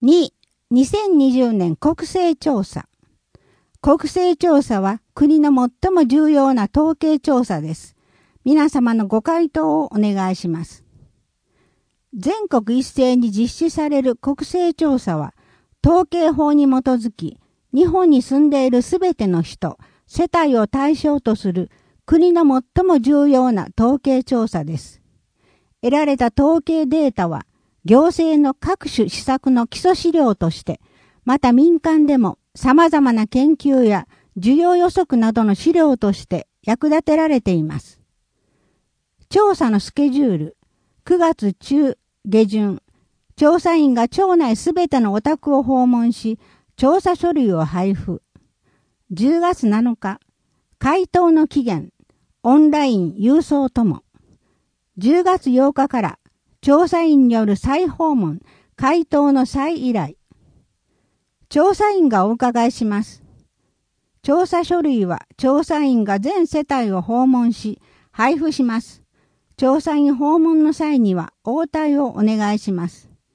2、2020年国勢調査。国勢調査は国の最も重要な統計調査です。皆様のご回答をお願いします。全国一斉に実施される国勢調査は、統計法に基づき、日本に住んでいるすべての人、世帯を対象とする国の最も重要な統計調査です。得られた統計データは、行政の各種施策の基礎資料として、また民間でも様々な研究や需要予測などの資料として役立てられています。調査のスケジュール、9月中下旬、調査員が町内すべてのお宅を訪問し、調査書類を配布。10月7日、回答の期限、オンライン郵送とも。10月8日から、調査員による再訪問、回答の再依頼。調査員がお伺いします。調査書類は調査員が全世帯を訪問し、配布します。調査員訪問の際には応対をお願いします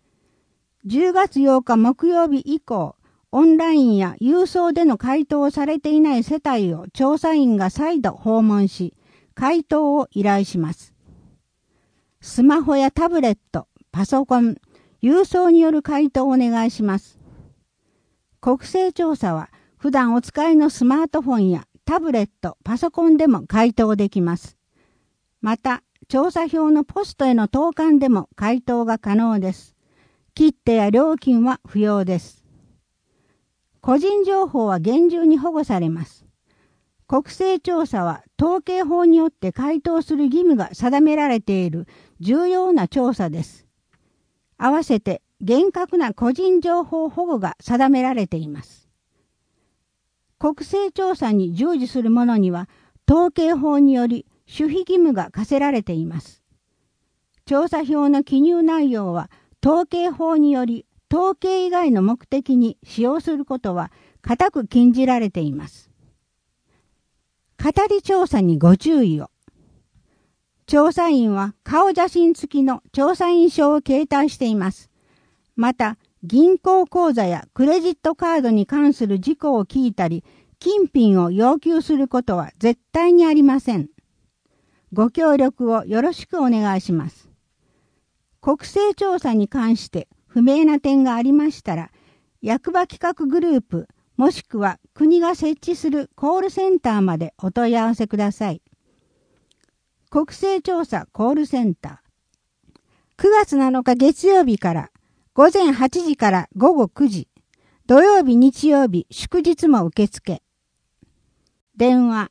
。10月8日木曜日以降、オンラインや郵送での回答をされていない世帯を調査員が再度訪問し、回答を依頼します。スマホやタブレット、パソコン、郵送による回答をお願いします。国勢調査は普段お使いのスマートフォンやタブレット、パソコンでも回答できます。また、調査票のポストへの投函でも回答が可能です。切手や料金は不要です。個人情報は厳重に保護されます。国勢調査は統計法によって回答する義務が定められている重要な調査です。合わせて厳格な個人情報保護が定められています。国勢調査に従事する者には統計法により守秘義務が課せられています。調査票の記入内容は統計法により統計以外の目的に使用することは固く禁じられています。語り調査にご注意を。調査員は顔写真付きの調査員証を携帯しています。また、銀行口座やクレジットカードに関する事項を聞いたり、金品を要求することは絶対にありません。ご協力をよろしくお願いします。国勢調査に関して不明な点がありましたら、役場企画グループ、もしくは国が設置するコールセンターまでお問い合わせください。国勢調査コールセンター。9月7日月曜日から午前8時から午後9時、土曜日日曜日祝日も受付。電話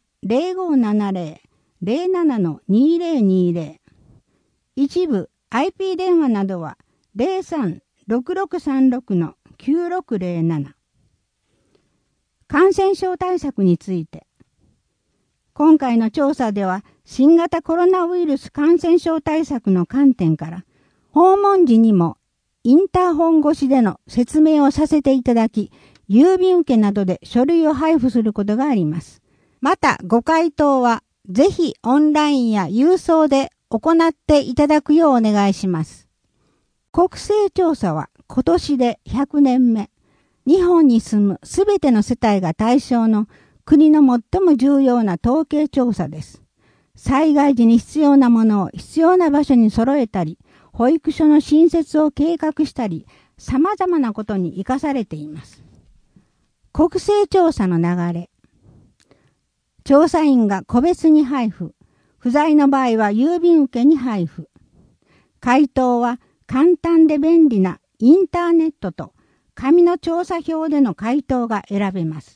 0570-07-2020。一部 IP 電話などは03-6636-9607。感染症対策について。今回の調査では新型コロナウイルス感染症対策の観点から訪問時にもインターホン越しでの説明をさせていただき、郵便受けなどで書類を配布することがあります。またご回答はぜひオンラインや郵送で行っていただくようお願いします。国勢調査は今年で100年目。日本に住むすべての世帯が対象の国の最も重要な統計調査です。災害時に必要なものを必要な場所に揃えたり、保育所の新設を計画したり、様々なことに生かされています。国勢調査の流れ。調査員が個別に配布。不在の場合は郵便受けに配布。回答は簡単で便利なインターネットと紙の調査票での回答が選べます。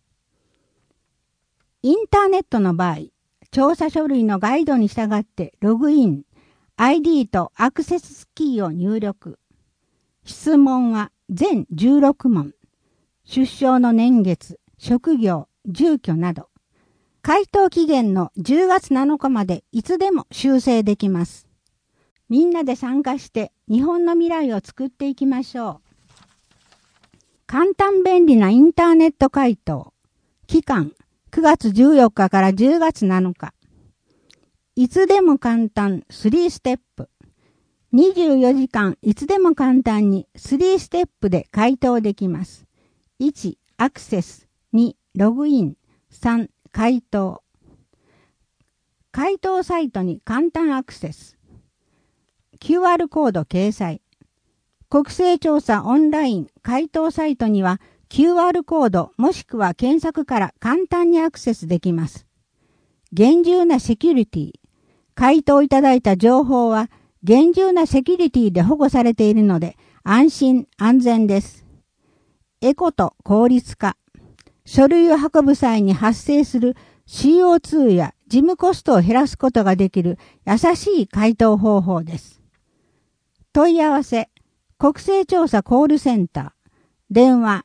インターネットの場合、調査書類のガイドに従ってログイン、ID とアクセスキーを入力。質問は全16問。出生の年月、職業、住居など。回答期限の10月7日までいつでも修正できます。みんなで参加して日本の未来を作っていきましょう。簡単便利なインターネット回答。期間9月14日から10月7日。いつでも簡単3ステップ。 24時間いつでも簡単に3ステップで回答できます。1、アクセス。2、ログイン。3、回答。回答サイトに簡単アクセス。QR コード掲載。国勢調査オンライン回答サイトには QR コードもしくは検索から簡単にアクセスできます。厳重なセキュリティ。回答いただいた情報は厳重なセキュリティで保護されているので安心安全です。エコと効率化。書類を運ぶ際に発生する CO2 や事務コストを減らすことができる優しい回答方法です。問い合わせ、国勢調査コールセンター、電話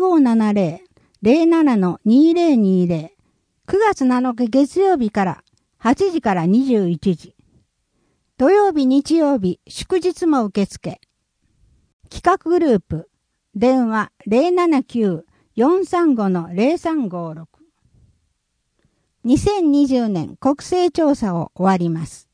0570-07-2020、9月7日月曜日から8時から21時、土曜日日曜日祝日も受付。企画グループ、電話 079-435-0356。2020年国勢調査を終わります。